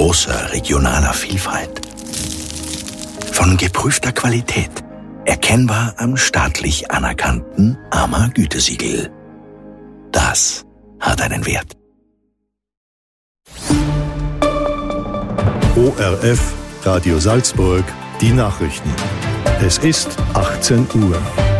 großer regionaler Vielfalt. Von geprüfter Qualität, erkennbar am staatlich anerkannten AMA-Gütesiegel. Das hat einen Wert. ORF, Radio Salzburg, die Nachrichten. Es ist 18 Uhr.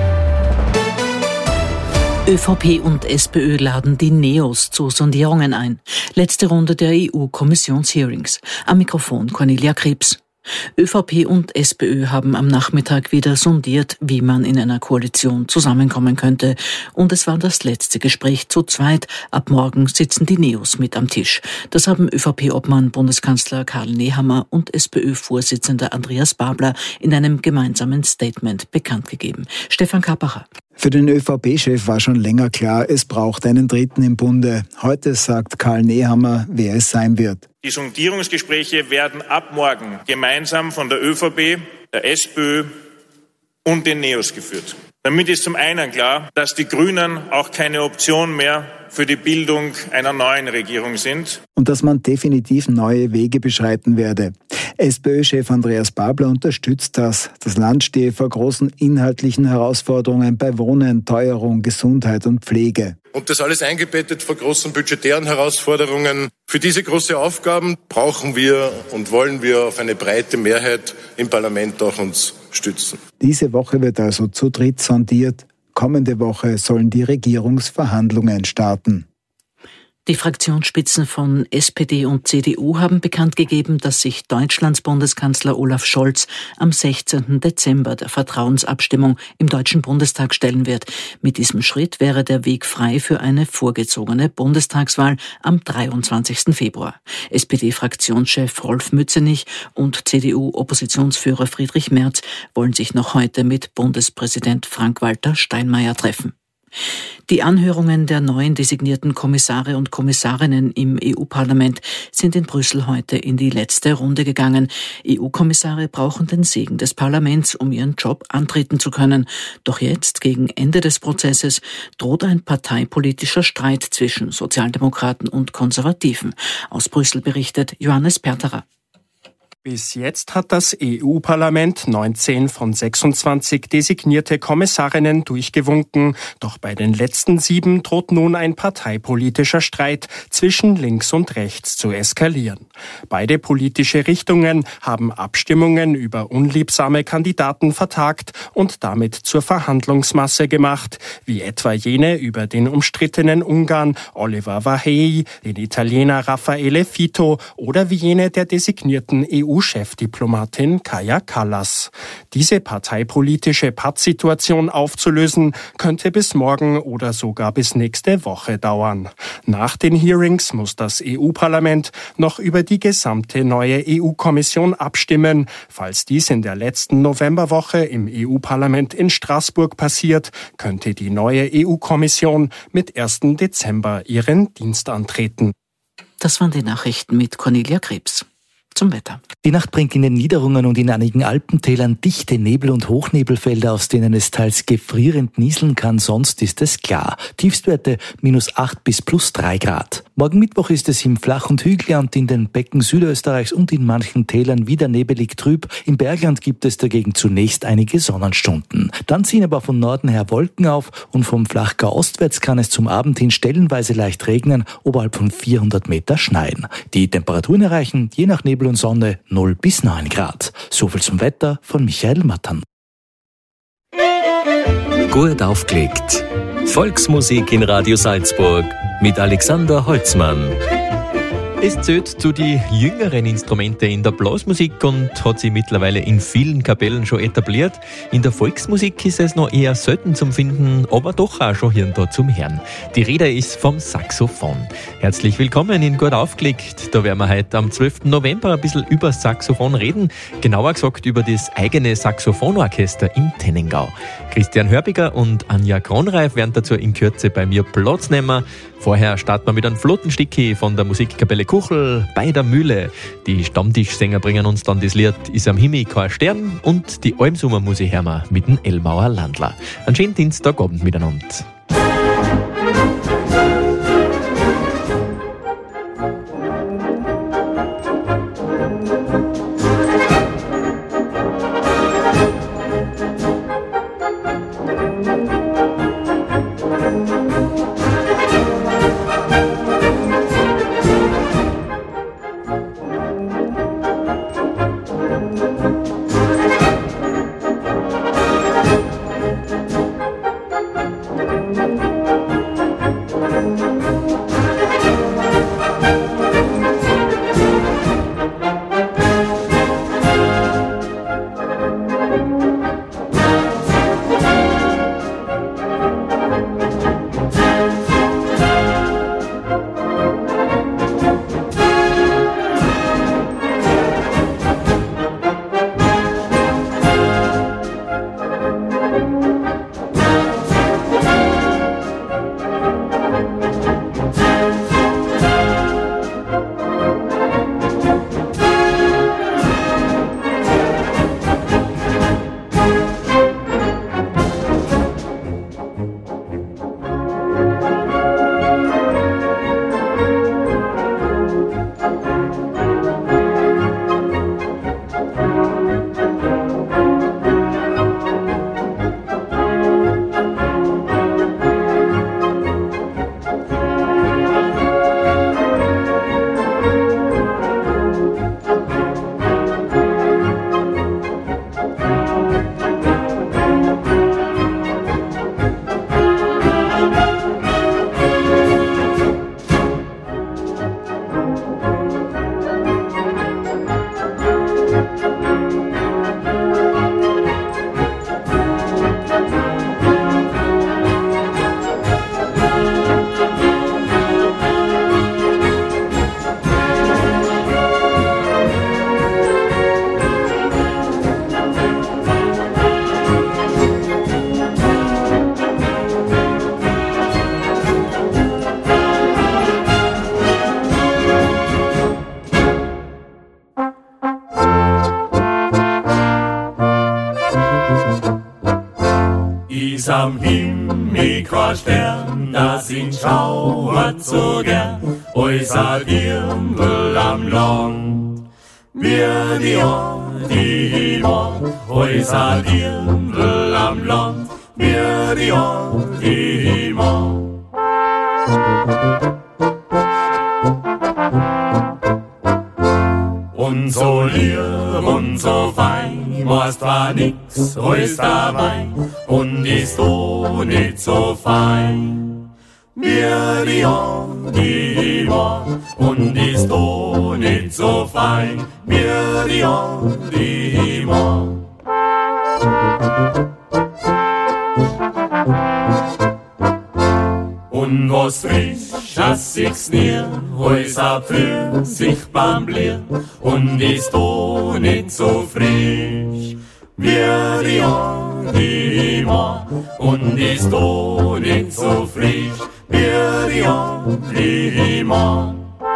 ÖVP und SPÖ laden die NEOS zu Sondierungen ein. Letzte Runde der EU-Kommissionshearings. Am Mikrofon Cornelia Krebs. ÖVP und SPÖ haben am Nachmittag wieder sondiert, wie man in einer Koalition zusammenkommen könnte. Und es war das letzte Gespräch zu zweit. Ab morgen sitzen die NEOS mit am Tisch. Das haben ÖVP-Obmann Bundeskanzler Karl Nehammer und SPÖ-Vorsitzender Andreas Babler in einem gemeinsamen Statement bekannt gegeben. Stefan Kappacher. Für den ÖVP-Chef war schon länger klar, es braucht einen Dritten im Bunde. Heute sagt Karl Nehammer, wer es sein wird. Die Sondierungsgespräche werden ab morgen gemeinsam von der ÖVP, der SPÖ und den NEOS geführt. Damit ist zum einen klar, dass die Grünen auch keine Option mehr für die Bildung einer neuen Regierung sind. Und dass man definitiv neue Wege beschreiten werde. SPÖ-Chef Andreas Babler unterstützt das. Das Land stehe vor großen inhaltlichen Herausforderungen bei Wohnen, Teuerung, Gesundheit und Pflege. Und das alles eingebettet vor großen budgetären Herausforderungen. Für diese großen Aufgaben brauchen wir und wollen wir auf eine breite Mehrheit im Parlament auch uns stützen. Diese Woche wird also zu dritt sondiert. Kommende Woche sollen die Regierungsverhandlungen starten. Die Fraktionsspitzen von SPD und CDU haben bekannt gegeben, dass sich Deutschlands Bundeskanzler Olaf Scholz am 16. Dezember der Vertrauensabstimmung im Deutschen Bundestag stellen wird. Mit diesem Schritt wäre der Weg frei für eine vorgezogene Bundestagswahl am 23. Februar. SPD-Fraktionschef Rolf Mützenich und CDU-Oppositionsführer Friedrich Merz wollen sich noch heute mit Bundespräsident Frank-Walter Steinmeier treffen. Die Anhörungen der neuen designierten Kommissare und Kommissarinnen im EU-Parlament sind in Brüssel heute in die letzte Runde gegangen. EU-Kommissare brauchen den Segen des Parlaments, um ihren Job antreten zu können. Doch jetzt, gegen Ende des Prozesses, droht ein parteipolitischer Streit zwischen Sozialdemokraten und Konservativen. Aus Brüssel berichtet Johannes Perterer. Bis jetzt hat das EU-Parlament 19 von 26 designierte Kommissarinnen durchgewunken. Doch bei den letzten 7 droht nun ein parteipolitischer Streit zwischen links und rechts zu eskalieren. Beide politische Richtungen haben Abstimmungen über unliebsame Kandidaten vertagt und damit zur Verhandlungsmasse gemacht, wie etwa jene über den umstrittenen Ungarn Oliver Vahey, den Italiener Raffaele Fitto oder wie jene der designierten EU-Chefdiplomatin Kaja Kallas. Diese parteipolitische Pattsituation aufzulösen, könnte bis morgen oder sogar bis nächste Woche dauern. Nach den Hearings muss das EU-Parlament noch über die gesamte neue EU-Kommission abstimmen. Falls dies in der letzten Novemberwoche im EU-Parlament in Straßburg passiert, könnte die neue EU-Kommission mit 1. Dezember ihren Dienst antreten. Das waren die Nachrichten mit Cornelia Krebs. Zum Wetter. Die Nacht bringt in den Niederungen und in einigen Alpentälern dichte Nebel- und Hochnebelfelder, aus denen es teils gefrierend nieseln kann. Sonst ist es klar. Tiefstwerte -8 bis +3 Grad. Morgen Mittwoch ist es im Flach- und Hügelland, in den Becken Südösterreichs und in manchen Tälern wieder nebelig trüb. Im Bergland gibt es dagegen zunächst einige Sonnenstunden. Dann ziehen aber von Norden her Wolken auf und vom Flachgau ostwärts kann es zum Abend hin stellenweise leicht regnen, oberhalb von 400 Meter schneien. Die Temperaturen erreichen, je nach Nebel und Sonne, 0 bis 9 Grad. Soviel zum Wetter von Michael Mattern. Gut aufgelegt. Volksmusik in Radio Salzburg mit Alexander Holzmann. Es zählt zu den jüngeren Instrumenten in der Blasmusik und hat sich mittlerweile in vielen Kapellen schon etabliert. In der Volksmusik ist es noch eher selten zum Finden, aber doch auch schon hier und da zum Hören. Die Rede ist vom Saxophon. Herzlich willkommen in Gut aufgelegt. Da werden wir heute am 12. November ein bisschen über Saxophon reden. Genauer gesagt über das eigene Saxophonorchester in Tennengau. Christian Hörbiger und Anja Kronreif werden dazu in Kürze bei mir Platz nehmen. Vorher starten wir mit einem Flotensticki von der Musikkapelle Kuchel bei der Mühle. Die Stammtischsänger bringen uns dann das Lied Ist am Himmel kein Stern und die Almsummer muss ich hören mit dem Elmauer Landler. Einen schönen Dienstagabend miteinander. Ist am Himmel kein Stern, das ihn schauert so gern, als ein Dirndl am Land. Wir die Antima, als ein Dirndl am Land, wir die Antima. Und so lieb und so fein, warst war nix als der Wein, und ist auch nicht so fein. Wir die Antima, und ist auch nicht so fein, wir die Antima. Und was frisch, as ich's nie, als a Pfirsich beim Blier, und ist auch nicht so frisch. Wir die Antima, und ist auch nicht so frisch, wir die Antima.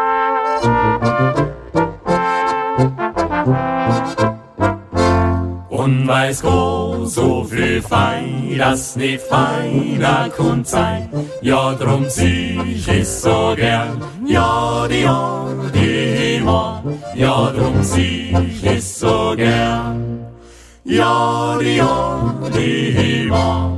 Und weiß Gott so viel fein, das nicht feiner kann sein. Ja, drum zieh ich es so gern, ja, die Antima. Ja, drum zieh ich es so gern, ja, die Antima.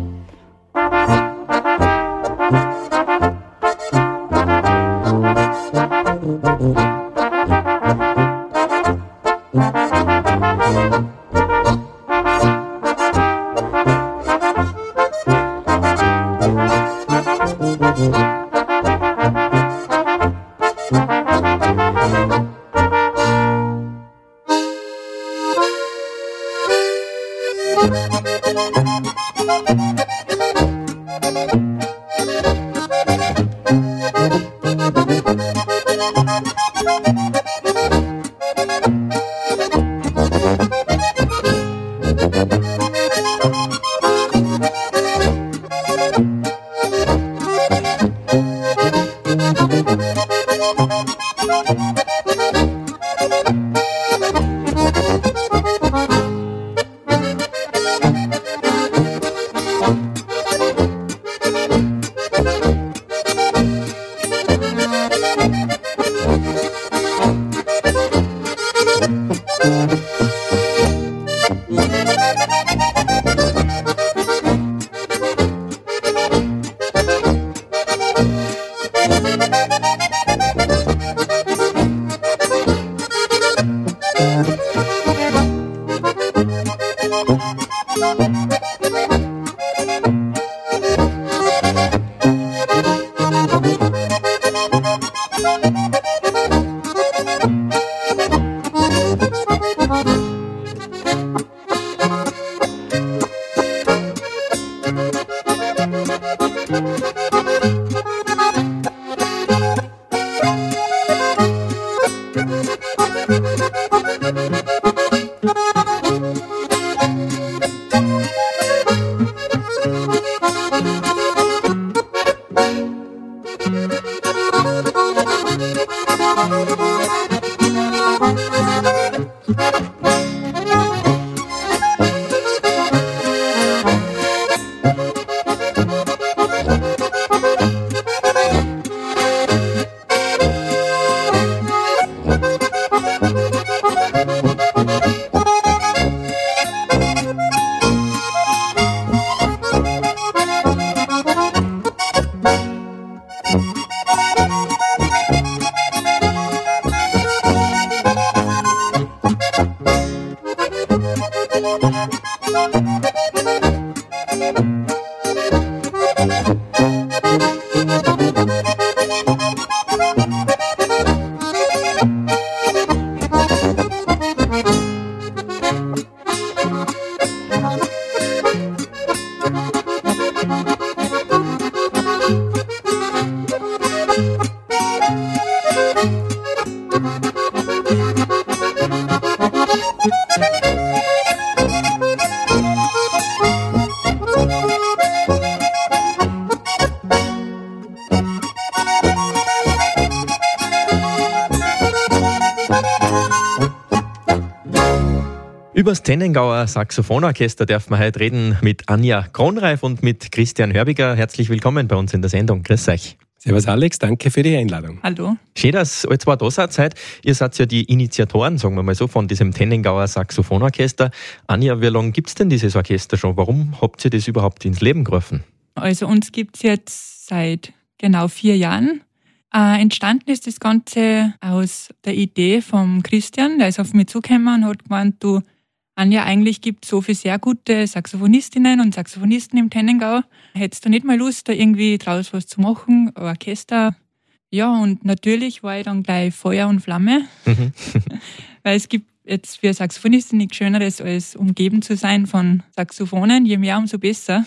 Über das Tennengauer Saxophonorchester dürfen wir heute reden mit Anja Kronreif und mit Christian Hörbiger. Herzlich willkommen bei uns in der Sendung. Grüß euch. Servus Alex, danke für die Einladung. Hallo. Schön, dass ihr zwei da seid. Ihr seid ja die Initiatoren, sagen wir mal so, von diesem Tennengauer Saxophonorchester. Anja, wie lange gibt es denn dieses Orchester schon? Warum habt ihr das überhaupt ins Leben gerufen? Also uns gibt es jetzt seit genau 4 Jahren. Entstanden ist das Ganze aus der Idee vom Christian. Der ist auf mich zugekommen und hat gemeint, du Anja, eigentlich gibt es so viele sehr gute Saxophonistinnen und Saxophonisten im Tennengau. Hättest du nicht mal Lust, da irgendwie draus was zu machen, ein Orchester? Ja, und natürlich war ich dann gleich Feuer und Flamme, weil es gibt jetzt für Saxophonistin nichts Schöneres, als umgeben zu sein von Saxophonen. Je mehr, umso besser.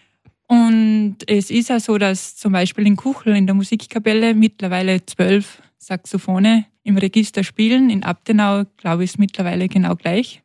Und es ist auch so, dass zum Beispiel in Kuchl in der Musikkapelle mittlerweile 12 Saxophone im Register spielen. In Abtenau, glaube ich, ist es mittlerweile genau gleich.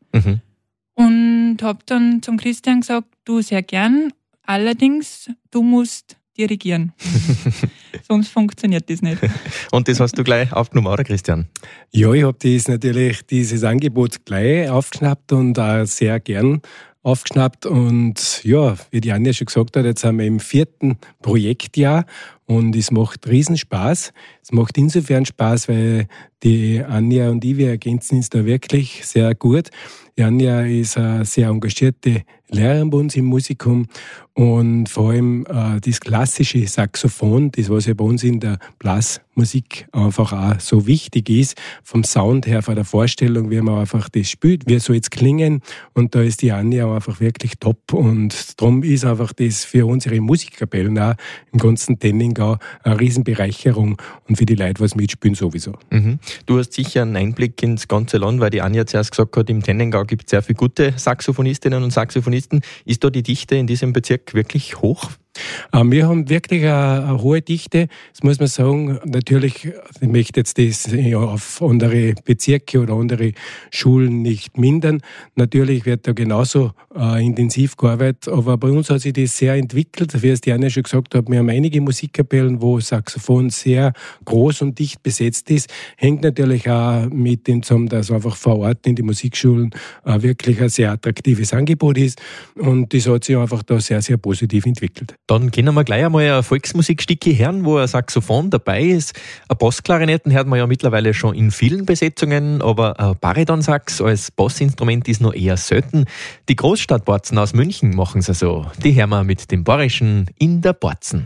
Und habe dann zum Christian gesagt, du sehr gern, allerdings, du musst dirigieren. Sonst funktioniert das nicht. Und das hast du gleich aufgenommen, oder Christian? Ja, ich habe dieses Angebot gleich aufgeschnappt und auch sehr gern aufgeschnappt. Und ja, wie die Anja schon gesagt hat, jetzt sind wir im 4. Projektjahr und es macht riesen Spaß. Es macht insofern Spaß, weil die Anja und ich, wir ergänzen uns da wirklich sehr gut. Die Anja ist eine sehr engagierte Lehrerin bei uns im Musikum und vor allem das klassische Saxophon, das was ja bei uns in der Blasmusik einfach auch so wichtig ist, vom Sound her, von der Vorstellung, wie man einfach das spielt, wie soll es klingen, und da ist die Anja einfach wirklich top, und darum ist einfach das für unsere Musikkapellen auch im ganzen Tennengau eine Riesenbereicherung und für die Leute, was mitspielen, sowieso. Du hast sicher einen Einblick ins ganze Land, weil die Anja zuerst gesagt hat, im Tennengau gibt es sehr viele gute Saxophonistinnen und Saxophonisten. Ist da die Dichte in diesem Bezirk wirklich hoch? Wir haben wirklich eine hohe Dichte, das muss man sagen. Natürlich, ich möchte jetzt das auf andere Bezirke oder andere Schulen nicht mindern. Natürlich wird da genauso intensiv gearbeitet, aber bei uns hat sich das sehr entwickelt. Wie es die Anne schon gesagt hat, wir haben einige Musikkapellen, wo Saxophon sehr groß und dicht besetzt ist. Hängt natürlich auch mit dem zusammen, dass einfach vor Ort in die Musikschulen wirklich ein sehr attraktives Angebot ist, und das hat sich einfach da sehr, sehr positiv entwickelt. Dann können wir gleich einmal ein Volksmusikstückchen hören, wo ein Saxophon dabei ist. Eine Bassklarinetten hört man ja mittlerweile schon in vielen Besetzungen, aber ein Baritonsax als Bassinstrument ist noch eher selten. Die Großstadtborzen aus München machen es so. Die hören wir mit dem Bayerischen in der Borzen.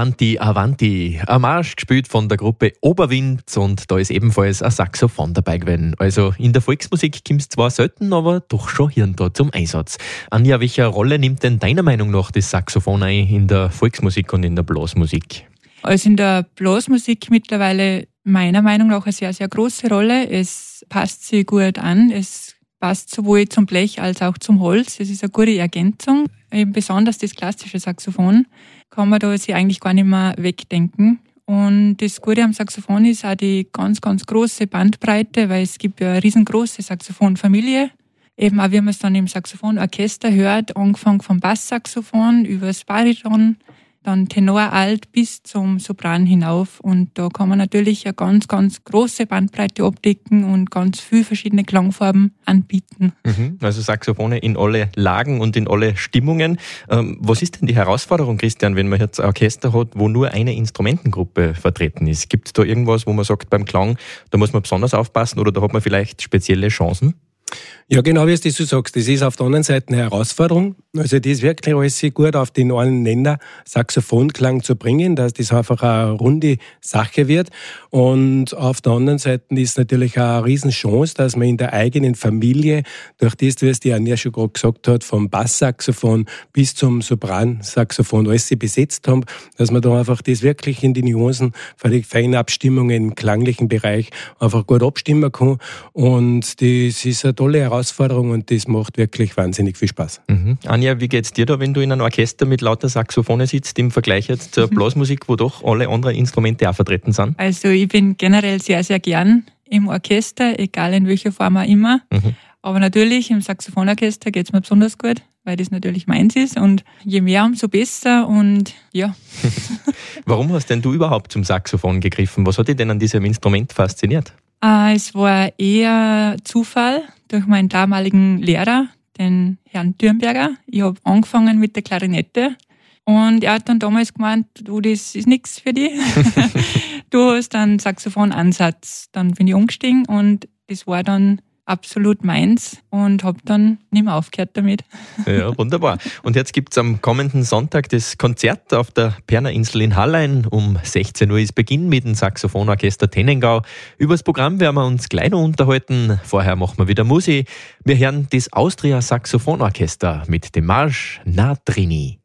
Avanti, Avanti. Ein Marsch gespielt von der Gruppe Oberwind und da ist ebenfalls ein Saxophon dabei gewesen. Also in der Volksmusik kommt es zwar selten, aber doch schon hier und da zum Einsatz. Anja, welche Rolle nimmt denn deiner Meinung nach das Saxophon ein in der Volksmusik und in der Blasmusik? Also in der Blasmusik mittlerweile meiner Meinung nach eine sehr, sehr große Rolle. Es passt sich gut an. Es passt sowohl zum Blech als auch zum Holz. Es ist eine gute Ergänzung. Eben besonders das klassische Saxophon kann man da sich eigentlich gar nicht mehr wegdenken. Und das Gute am Saxophon ist auch die ganz, ganz große Bandbreite, weil es gibt ja eine riesengroße Saxophonfamilie. Eben auch, wie man es dann im Saxophonorchester hört, angefangen vom Basssaxophon über das Bariton, dann Tenor, Alt bis zum Sopran hinauf. Und da kann man natürlich eine ganz, ganz große Bandbreite abdecken und ganz viele verschiedene Klangfarben anbieten. Also Saxophone in alle Lagen und in alle Stimmungen. Was ist denn die Herausforderung, Christian, wenn man jetzt ein Orchester hat, wo nur eine Instrumentengruppe vertreten ist? Gibt es da irgendwas, wo man sagt, beim Klang, da muss man besonders aufpassen oder da hat man vielleicht spezielle Chancen? Ja, genau wie du sagst, das ist auf der anderen Seite eine Herausforderung. Also das wirklich alles gut auf den einen Nenner Saxophonklang zu bringen, dass das einfach eine runde Sache wird. Und auf der anderen Seite ist natürlich auch eine Riesenchance, dass man in der eigenen Familie, durch das, wie es die Anja schon gerade gesagt hat, vom Basssaxophon bis zum Sopransaxophon alles besetzt haben, dass man da einfach das wirklich in die Nuancen für die feinen Abstimmungen im klanglichen Bereich einfach gut abstimmen kann. Und das ist eine tolle Herausforderung und das macht wirklich wahnsinnig viel Spaß. Anja, wie geht's dir da, wenn du in einem Orchester mit lauter Saxophone sitzt, im Vergleich jetzt zur Blasmusik, wo doch alle anderen Instrumente auch vertreten sind? Also ich bin generell sehr, sehr gern im Orchester, egal in welcher Form auch immer. Aber natürlich im Saxophonorchester geht's mir besonders gut, weil das natürlich meins ist und je mehr, umso besser und ja. Warum hast denn du überhaupt zum Saxophon gegriffen? Was hat dich denn an diesem Instrument fasziniert? Es war eher Zufall durch meinen damaligen Lehrer, den Herrn Dürnberger. Ich habe angefangen mit der Klarinette und er hat dann damals gemeint, du, das ist nichts für dich. Du hast einen Saxophonansatz. Dann bin ich umgestiegen und das war dann absolut meins und habe dann nicht mehr aufgehört damit. Ja, wunderbar. Und jetzt gibt es am kommenden Sonntag das Konzert auf der Perner Insel in Hallein. Um 16 Uhr ist Beginn mit dem Saxophonorchester Tennengau. Über das Programm werden wir uns gleich noch unterhalten. Vorher machen wir wieder Musik. Wir hören das Austria Saxophonorchester mit dem Marsch Na Trini.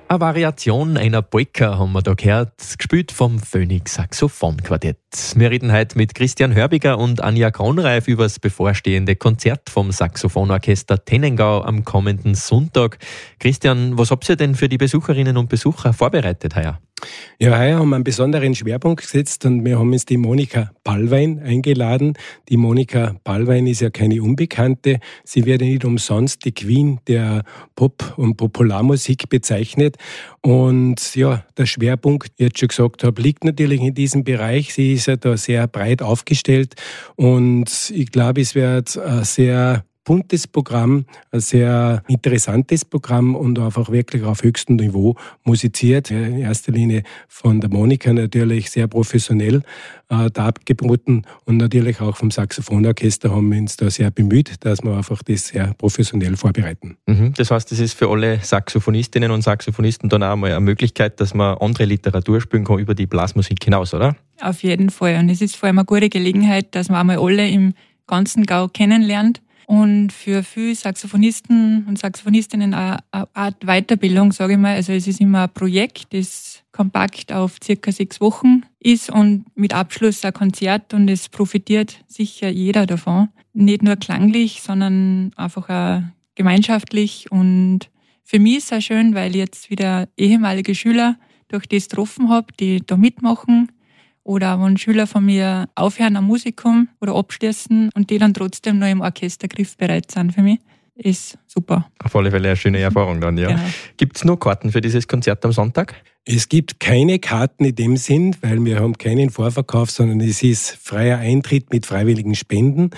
Eine Variation einer Polka haben wir da gehört, gespielt vom Phoenix Saxophonquartett. Wir reden heute mit Christian Hörbiger und Anja Kronreif über das bevorstehende Konzert vom Saxophonorchester Tennengau am kommenden Sonntag. Christian, was habt ihr denn für die Besucherinnen und Besucher vorbereitet heuer? Ja, heuer haben wir einen besonderen Schwerpunkt gesetzt und wir haben uns die Monika Ballwein eingeladen. Die Monika Ballwein ist ja keine Unbekannte. Sie wird ja nicht umsonst die Queen der Pop- und Popularmusik bezeichnet. Und ja, der Schwerpunkt, wie ich jetzt schon gesagt habe, liegt natürlich in diesem Bereich. Sie ist ja da sehr breit aufgestellt und ich glaube, es wird ein sehr buntes Programm, ein sehr interessantes Programm und einfach wirklich auf höchstem Niveau musiziert. In erster Linie von der Monika natürlich sehr professionell dargeboten und natürlich auch vom Saxophonorchester haben wir uns da sehr bemüht, dass wir einfach das sehr professionell vorbereiten. Das heißt, es ist für alle Saxophonistinnen und Saxophonisten dann auch mal eine Möglichkeit, dass man andere Literatur spielen kann über die Blasmusik hinaus, oder? Auf jeden Fall. Und es ist vor allem eine gute Gelegenheit, dass man einmal alle im ganzen Gau kennenlernt. Und für viele Saxophonisten und Saxophonistinnen eine Art Weiterbildung, sage ich mal. Also es ist immer ein Projekt, das kompakt auf circa 6 Wochen ist und mit Abschluss ein Konzert und es profitiert sicher jeder davon. Nicht nur klanglich, sondern einfach auch gemeinschaftlich. Und für mich ist es auch schön, weil ich jetzt wieder ehemalige Schüler durch das getroffen habe, die da mitmachen. Oder wenn Schüler von mir aufhören am Musikum oder abschließen und die dann trotzdem noch im Orchester griffbereit sind für mich, ist super. Auf alle Fälle eine schöne Erfahrung dann, ja. Genau. Gibt es noch Karten für dieses Konzert am Sonntag? Es gibt keine Karten in dem Sinn, weil wir haben keinen Vorverkauf, sondern es ist freier Eintritt mit freiwilligen Spenden.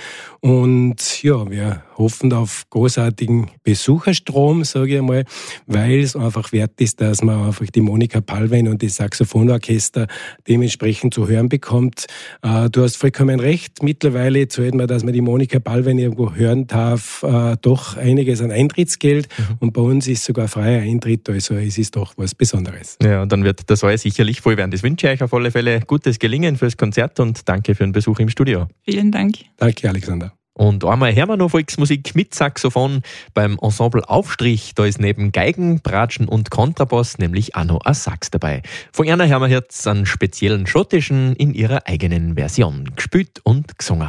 Und ja, wir hoffen auf großartigen Besucherstrom, sage ich einmal, weil es einfach wert ist, dass man einfach die Monika Ballwein und das Saxophonorchester dementsprechend zu hören bekommt. Du hast vollkommen recht. Mittlerweile zahlt man, dass man die Monika Ballwein irgendwo hören darf, doch einiges an Eintrittsgeld. Und bei uns ist sogar freier Eintritt, also es ist doch was Besonderes. Ja, und dann wird der Saal sicherlich voll werden. Das wünsche ich euch auf alle Fälle gutes Gelingen fürs Konzert und danke für den Besuch im Studio. Vielen Dank. Danke, Alexander. Und einmal hören wir noch Volksmusik mit Saxophon beim Ensemble Aufstrich. Da ist neben Geigen, Bratschen und Kontrabass nämlich auch noch ein Sax dabei. Von einer hören wir jetzt einen speziellen schottischen in ihrer eigenen Version. Gespielt und gesungen.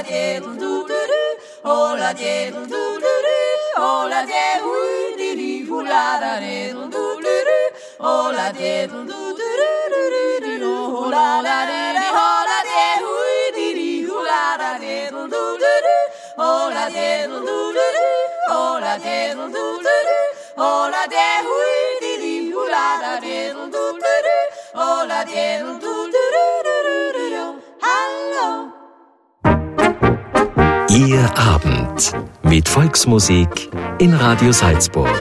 diddle doo doo doo, oh la diddle doo doo doo, oh la diddle dee dee, hoo la da diddle doo doo doo, oh la diddle doo doo doo doo doo, oh la da diddle, oh la diddle dee dee, hoo la da diddle doo doo doo, oh la diddle doo doo doo, oh la diddle doo doo doo, oh la diddle dee dee, hoo la da diddle doo doo doo, oh la diddle doo doo doo doo doo, hallo. Ihr Abend mit Volksmusik in Radio Salzburg.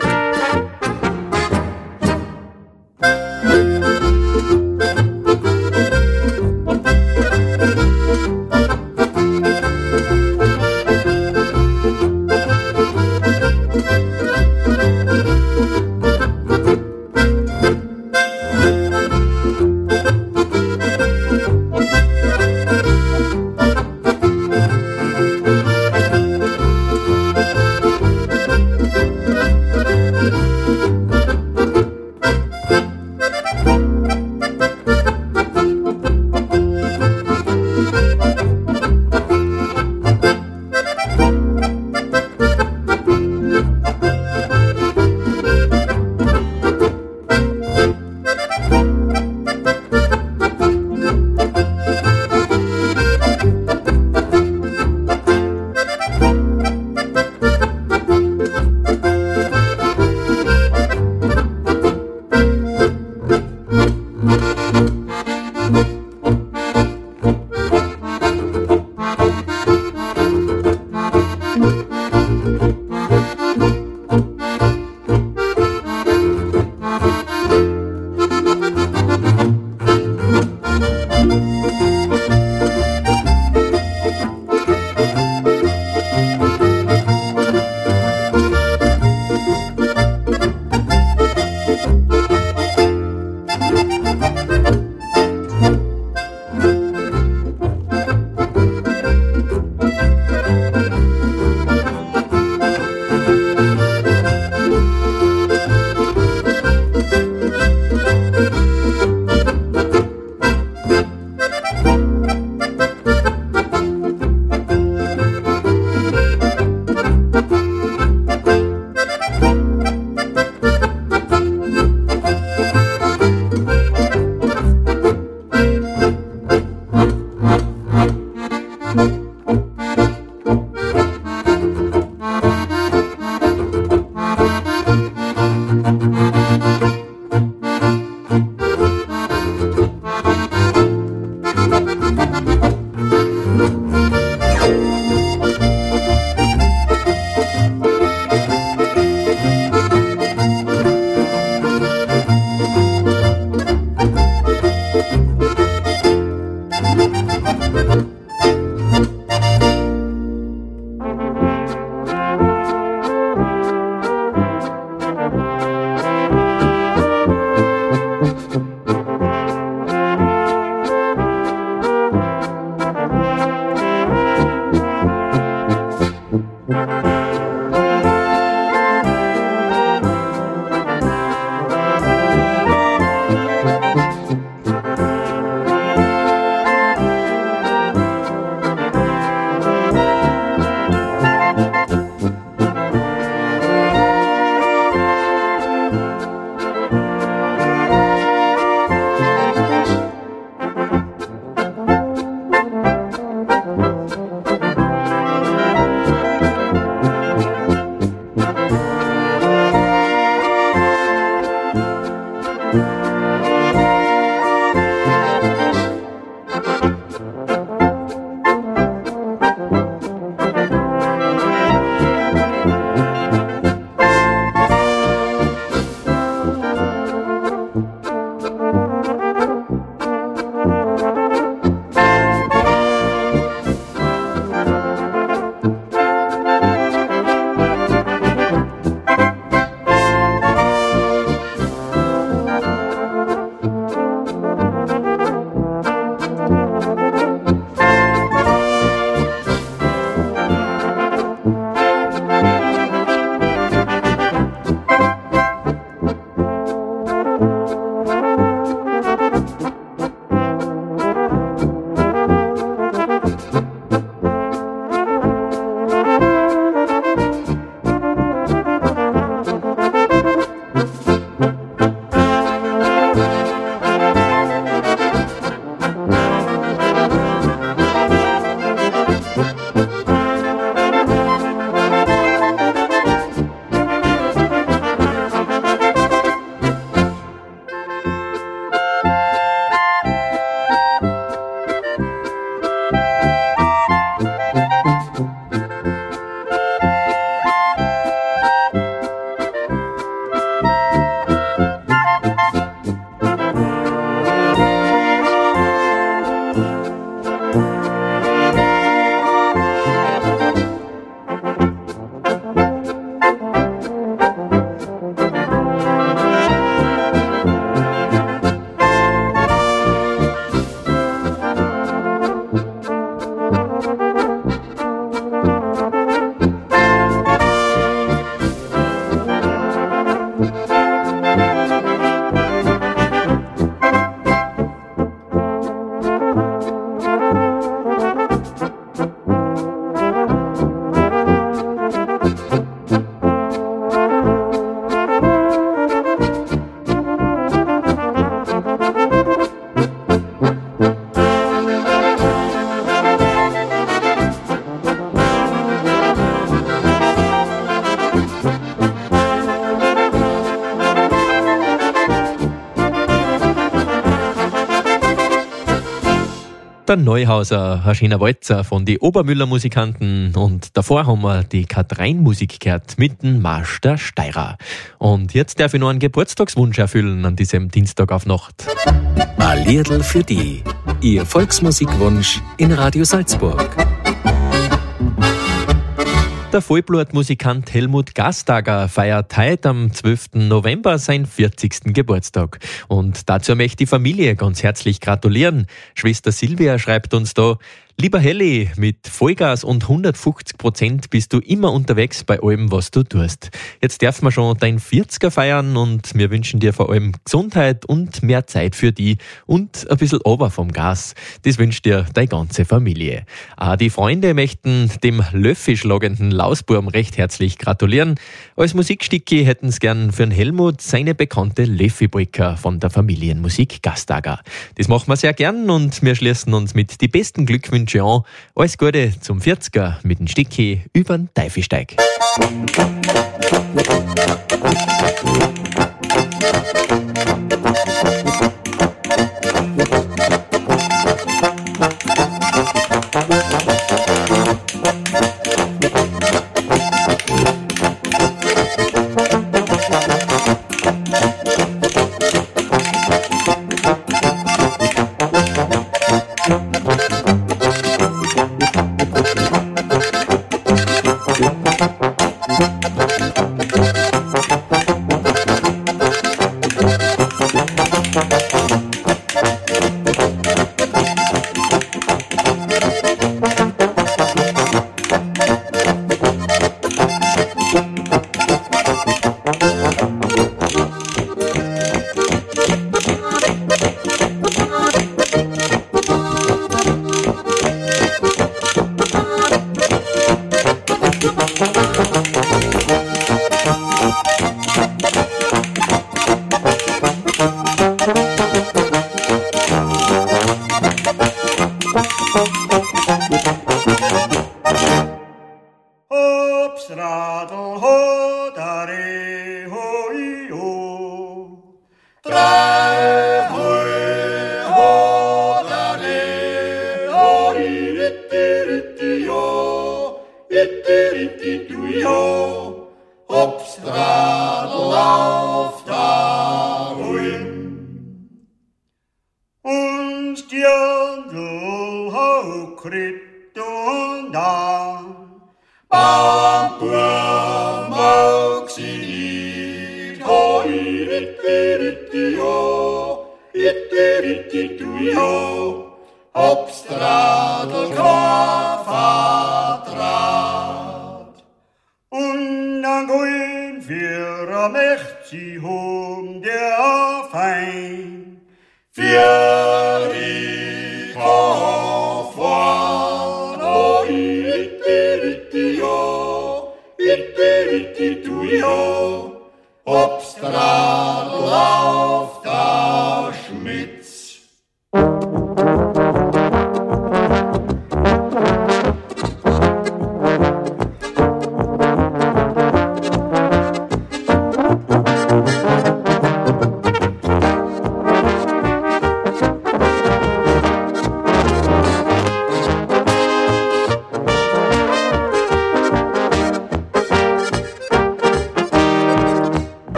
der Neuhauser, ein schöner Walzer von die Obermüller-Musikanten. Und davor haben wir die Katrein-Musik gehört mit dem Marsch der Steirer. Und jetzt darf ich noch einen Geburtstagswunsch erfüllen an diesem Dienstag auf Nacht. Ein Liedl für die. Ihr Volksmusikwunsch in Radio Salzburg. Der Vollblutmusikant Helmut Gastager feiert heute am 12. November seinen 40. Geburtstag. Und dazu möchte die Familie ganz herzlich gratulieren. Schwester Silvia schreibt uns da: Lieber Helli, mit Vollgas und 150% bist du immer unterwegs bei allem, was du tust. Jetzt darf man schon dein 40er feiern und wir wünschen dir vor allem Gesundheit und mehr Zeit für die und ein bisschen Ober vom Gas. Das wünscht dir deine ganze Familie. Auch die Freunde möchten dem löffelschlagenden Lausburm recht herzlich gratulieren. Als Musikstücke hätten sie gern für den Helmut seine bekannte Löffelpolka von der Familienmusik Gastager. Das machen wir sehr gern und wir schließen uns mit die besten Glückwünschen an. Alles Gute zum 40er mit dem Sticki übern Teifelsteig.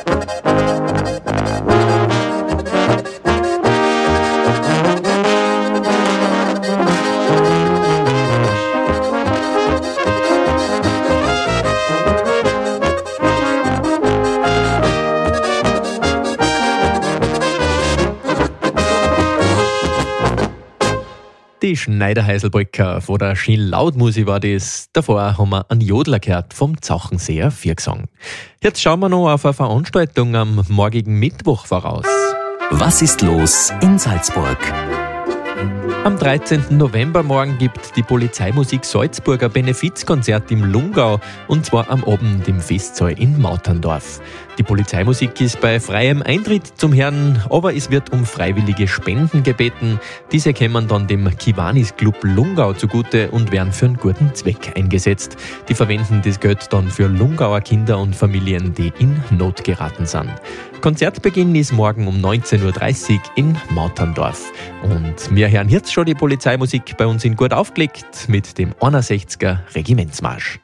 Die Schneider-Heiselbrücker von der Schön-Laut-Musik war das. Davor haben wir einen Jodler gehört vom Zachenseer Viergesang. Jetzt schauen wir noch auf eine Veranstaltung am morgigen Mittwoch voraus. Was ist los in Salzburg? Am 13. November morgen gibt die Polizeimusik Salzburg ein Benefizkonzert im Lungau und zwar am Abend im Festsaal in Mauterndorf. Die Polizeimusik ist bei freiem Eintritt zum Hören, aber es wird um freiwillige Spenden gebeten. Diese kämen dann dem Kiwanis Club Lungau zugute und werden für einen guten Zweck eingesetzt. Die verwenden das Geld dann für Lungauer Kinder und Familien, die in Not geraten sind. Konzertbeginn ist morgen um 19.30 Uhr in Mauterndorf. Und wir hören jetzt schon die Polizeimusik bei uns in Gut aufgelegt mit dem 61er Regimentsmarsch.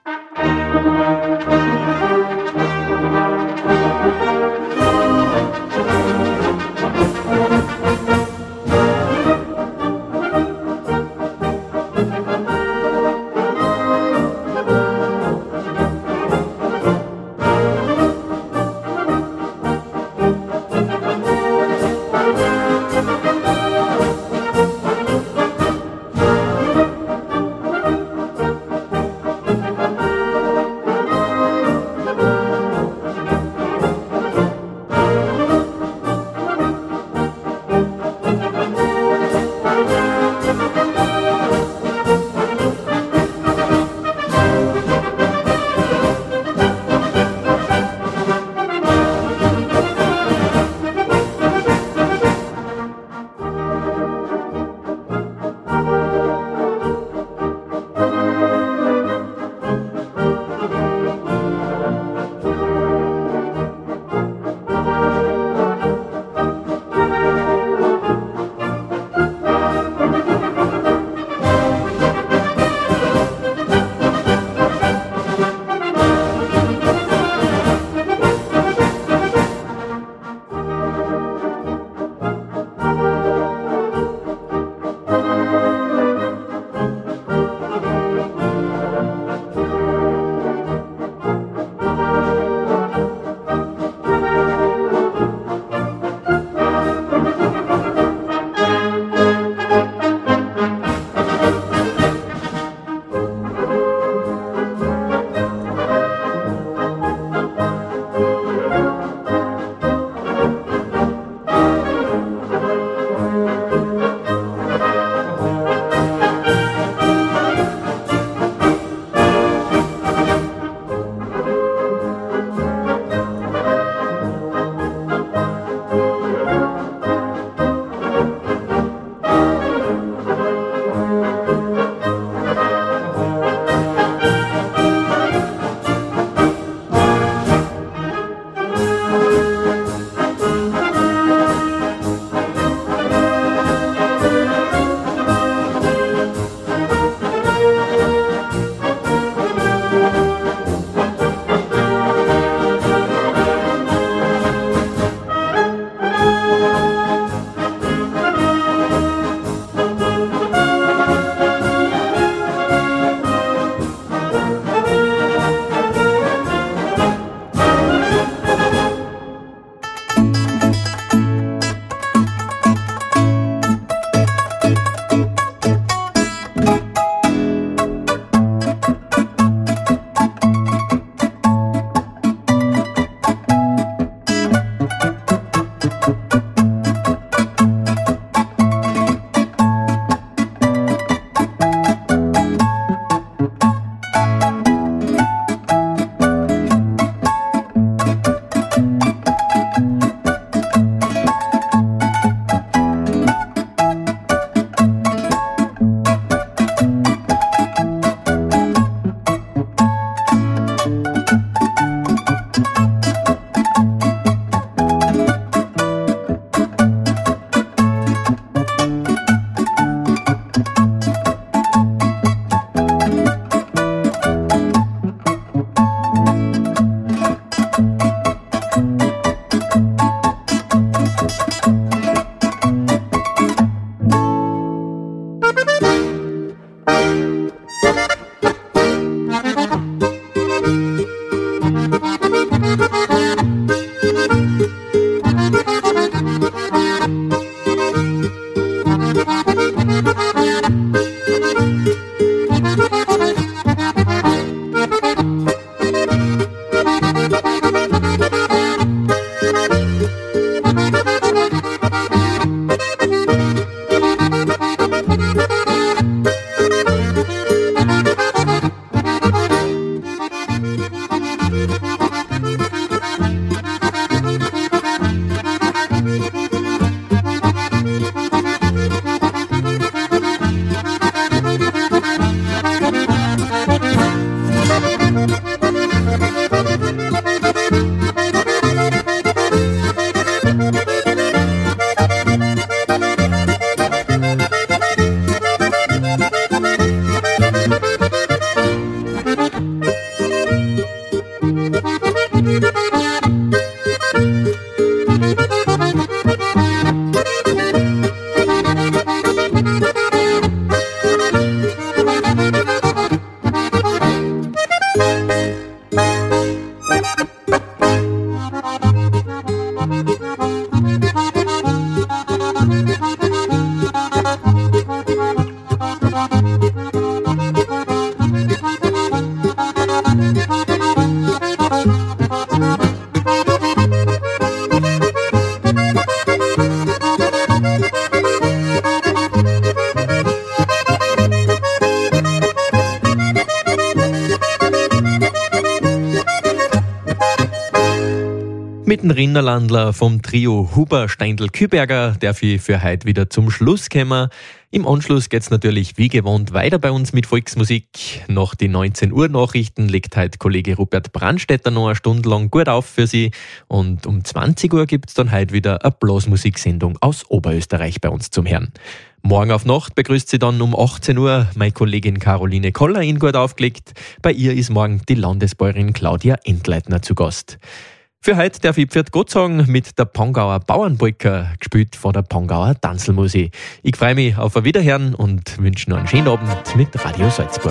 Mit dem Rinderlandler vom Trio Huber Steindl-Küberger darf ich für heute wieder zum Schluss kommen. Im Anschluss geht's natürlich wie gewohnt weiter bei uns mit Volksmusik. Nach den 19 Uhr Nachrichten legt heute Kollege Rupert Brandstätter noch eine Stunde lang gut auf für Sie. Und um 20 Uhr gibt's dann heute wieder eine Blasmusiksendung aus Oberösterreich bei uns zum Hören. Morgen auf Nacht begrüßt sie dann um 18 Uhr meine Kollegin Caroline Koller in gut aufgelegt. Bei ihr ist morgen die Landesbäuerin Claudia Entleitner zu Gast. Für heute darf ich Pfiat Gott sagen mit der Pongauer Bauernpolka, gespielt von der Pongauer Tanzelmusik. Ich freue mich auf ein Wiederhören und wünsche noch einen schönen Abend mit Radio Salzburg.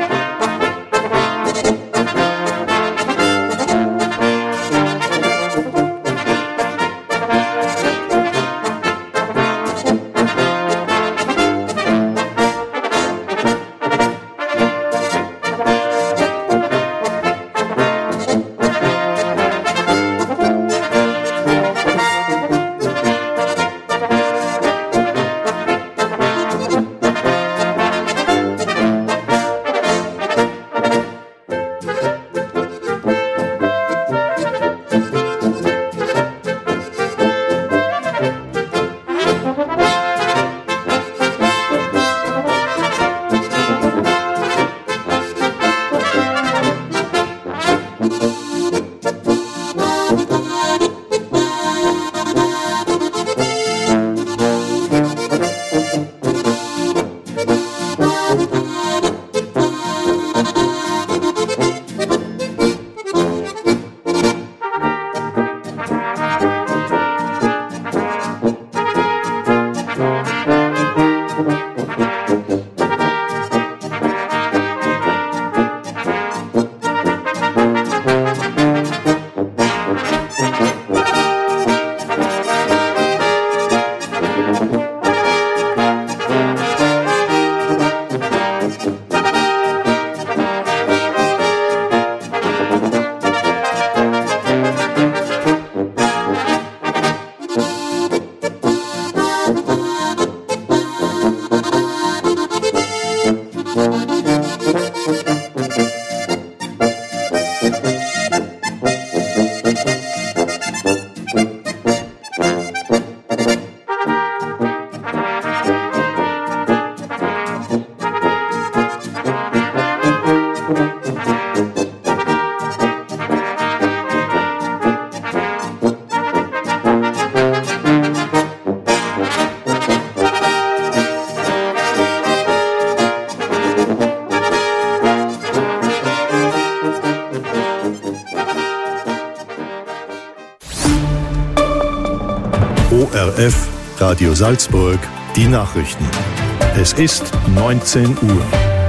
ORF Radio Salzburg, die Nachrichten. Es ist 19 Uhr.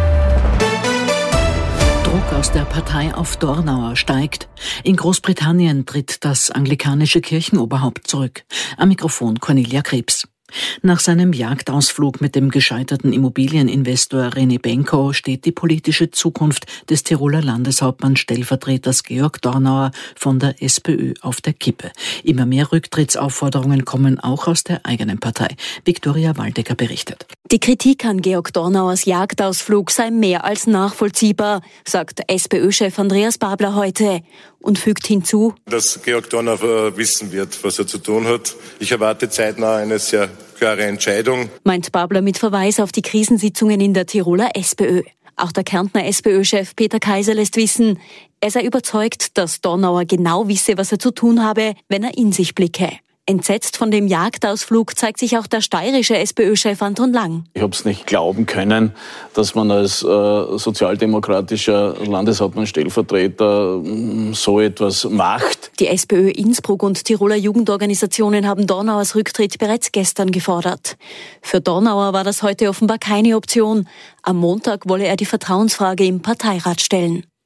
Druck aus der Partei auf Dornauer steigt. In Großbritannien tritt das anglikanische Kirchenoberhaupt zurück. Am Mikrofon Cornelia Krebs. Nach seinem Jagdausflug mit dem gescheiterten Immobilieninvestor René Benko steht die politische Zukunft des Tiroler Landeshauptmann-Stellvertreters Georg Dornauer von der SPÖ auf der Kippe. Immer mehr Rücktrittsaufforderungen kommen auch aus der eigenen Partei. Viktoria Waldecker berichtet. Die Kritik an Georg Dornauers Jagdausflug sei mehr als nachvollziehbar, sagt SPÖ-Chef Andreas Babler heute und fügt hinzu, dass Georg Dornauer wissen wird, was er zu tun hat. Ich erwarte zeitnah eine sehr klare Entscheidung. Meint Babler mit Verweis auf die Krisensitzungen in der Tiroler SPÖ. Auch der Kärntner SPÖ-Chef Peter Kaiser lässt wissen, er sei überzeugt, dass Dornauer genau wisse, was er zu tun habe, wenn er in sich blicke. Entsetzt von dem Jagdausflug zeigt sich auch der steirische SPÖ-Chef Anton Lang. Ich habe es nicht glauben können, dass man als sozialdemokratischer Landeshauptmann-Stellvertreter so etwas macht. Die SPÖ Innsbruck und Tiroler Jugendorganisationen haben Dornauers Rücktritt bereits gestern gefordert. Für Dornauer war das heute offenbar keine Option. Am Montag wolle er die Vertrauensfrage im Parteirat stellen.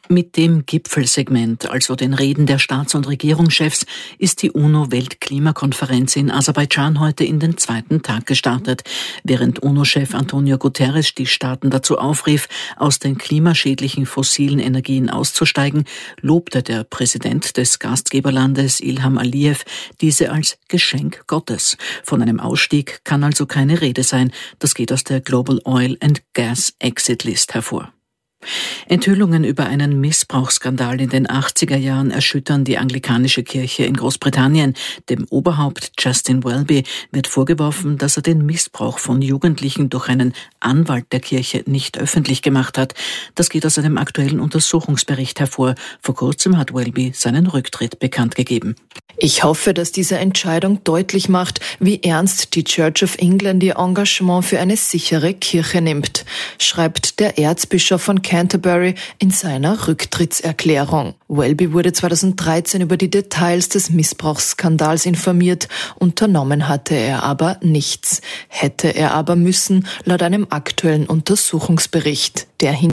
Mit dem Gipfelsegment, also den Reden der Staats- und Regierungschefs, ist die UNO-Weltklimakonferenz in Aserbaidschan heute in den zweiten Tag gestartet. Während UNO-Chef Antonio Guterres die Staaten dazu aufrief, aus den klimaschädlichen fossilen Energien auszusteigen, lobte der Präsident des Gastgeberlandes Ilham Aliyev diese als Geschenk Gottes. Von einem Ausstieg kann also keine Rede sein. Das geht aus der Global Oil and Gas Exit List hervor. Enthüllungen über einen Missbrauchsskandal in den 80er Jahren erschüttern die anglikanische Kirche in Großbritannien. Dem Oberhaupt Justin Welby wird vorgeworfen, dass er den Missbrauch von Jugendlichen durch einen Anwalt der Kirche nicht öffentlich gemacht hat. Das geht aus einem aktuellen Untersuchungsbericht hervor. Vor kurzem hat Welby seinen Rücktritt bekannt gegeben. Ich hoffe, dass diese Entscheidung deutlich macht, wie ernst die Church of England ihr Engagement für eine sichere Kirche nimmt, schreibt der Erzbischof von Canterbury in seiner Rücktrittserklärung. Welby wurde 2013 über die Details des Missbrauchsskandals informiert, unternommen hatte er aber nichts. Hätte er aber müssen, laut einem aktuellen Untersuchungsbericht, der